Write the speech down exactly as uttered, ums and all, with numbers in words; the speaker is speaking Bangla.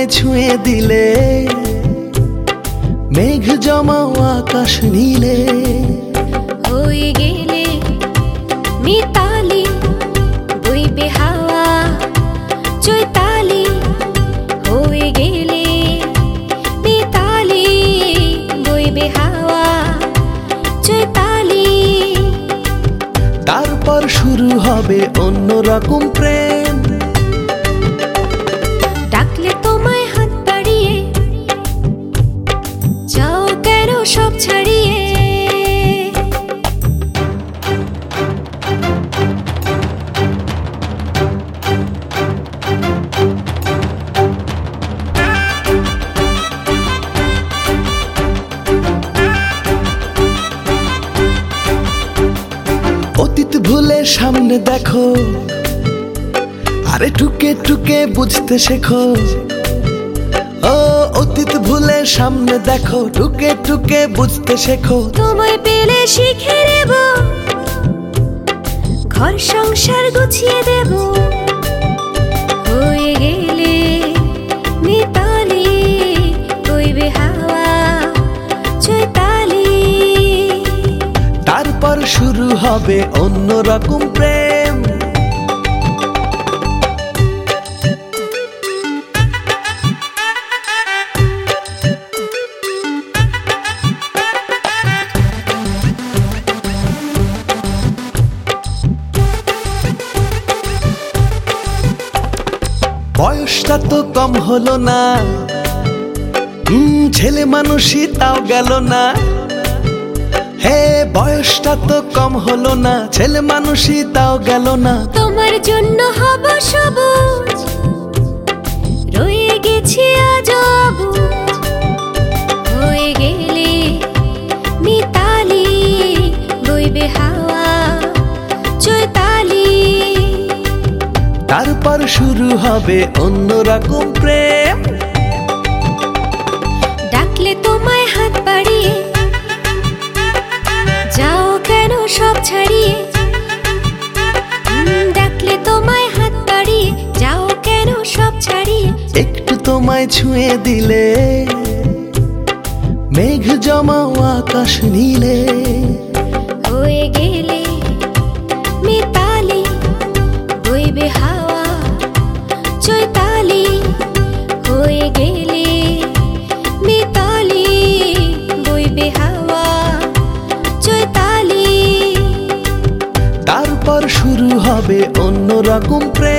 ছুঁয়ে দিলে মেঘ জমাও আকাশ নীলে হয়ে গেলে মিতালি বইবে হাওয়া চৈতালি হয়ে গেলে মিতালি বইবে হাওয়া চৈতালি তারপর শুরু হবে অন্যরকম প্রেম ডাকলে তোমায় হাত বাড়িয়ে যাও কেন সব ছাড়িয়ে অতীত ভুলে সামনে দেখো আরে টুকে টুকে বুঝতে শেখো ও অতীত ভুলে সামনে দেখো টুকে টুকে বুঝতে শেখো তোমায় পেলে শিখে নেব ঘর সংসার গুছিয়ে দেব হয়ে গেলে মিতালি বইবে হাওয়া চৈতালি তারপর শুরু হবে অন্যরকম প্রেম বয়সটা তো কম হলো না হুম ছেলে মানুষই তাও গেল না হে বয়সটা তো কম হলো না ছেলে মানুষই তাও গেল না তোমার জন্য হব সবুজ রয়ে গেছি আজ অবুঝ হয়ে গেলে মিতালি বইবে হাওয়া চৈতালি তারপর শুরু হবে অন্যরকম প্রেম ডাকলে তোমায় হাত বাড়িয়ে যাও কেন সব ছাড়িয়ে উম, ডাকলে তোমায় হাত বাড়িয়ে যাও কেন সব ছাড়িয়ে একটু তোমায় ছুঁয়ে দিলে মেঘ জমাও আকাশ নীলে হয়ে গেলে মিতালি বইবে হাওয়া চৈতালি হয়ে গেলে মিতালি বইবে হাওয়া চৈতালি তারপর শুরু হবে অন্যরকম প্রেম।